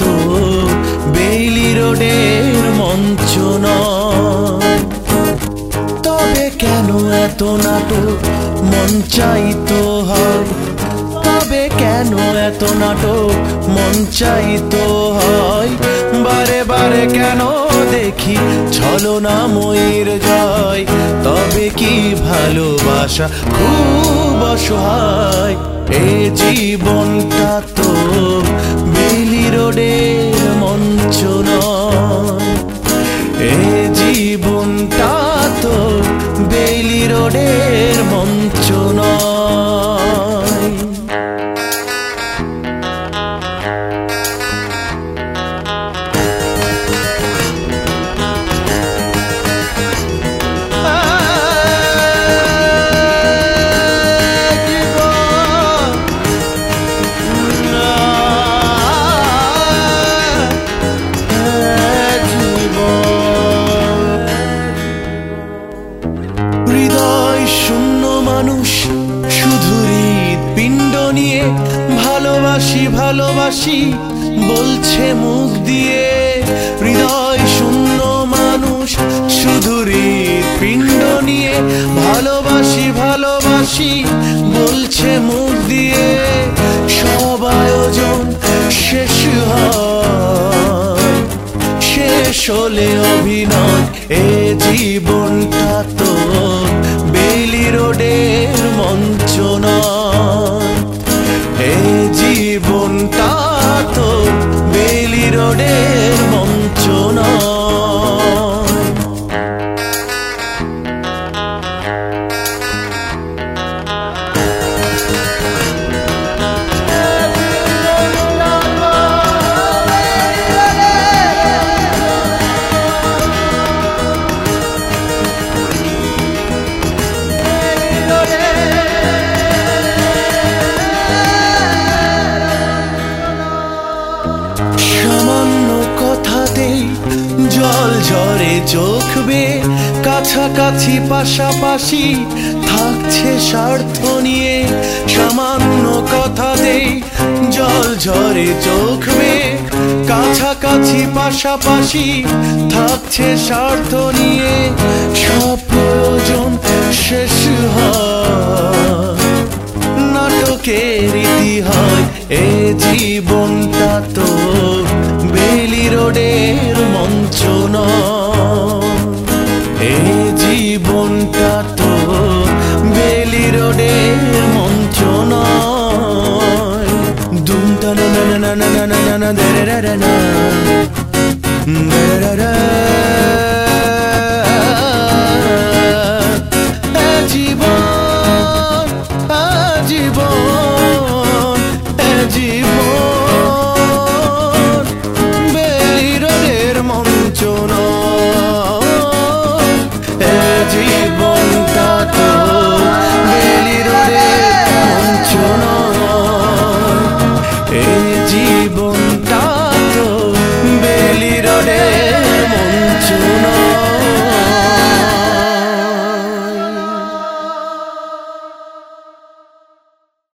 তো বেইলি রোডের মঞ্চ নয়। তবে কেন এত নাটক মঞ্চায়িত হয়? তবে কেন এত নাটক মঞ্চায়িত হয়? বারে বারে কেন দেখি ছলনাময়ীর জয়? তবে কি ভালোবাসা খুব অসহায়? এ জীবনটা তো বেইলি রোডের মঞ্চ নয়। এ জীবনটা তো বেইলি রোডের মঞ্চ নয়। হৃদয় শূন্য মানুষ শুধু হৃৎপিণ্ড নিয়ে ভালোবাসি ভালোবাসি বলছে মুখ দিয়ে। হৃদয় শূন্য মানুষ শুধু হৃৎপিণ্ড নিয়ে ভালোবাসি ভালোবাসি বলছে মুখ দিয়ে। সব আয়োজন শেষ হয়, শেষ হলে অভিনয়। এ জীবনটা তো বেইলি রোডের মঞ্চ নয়। এ জীবনটা তো বেইলি রোডের মঞ্চ নয়। সামান্য কথাতেই জল ঝরে চোখ বেয়ে, কাছাকাছি পাশাপাশি থাকছে স্বার্থ নিয়ে। সামান্য কথাতেই জল ঝরে চোখ বেয়ে, কাছাকাছি পাশাপাশি থাকছে স্বার্থ নিয়ে। সব প্রয়োজন শেষ হয়, নাটকের রীতি হয়। এ জীবনটা তো বেইলি রোডের মঞ্চ নয়। এ জীবনটা তো বেইলি রোডের মঞ্চ নয়। দুম টা না না না না না না না না না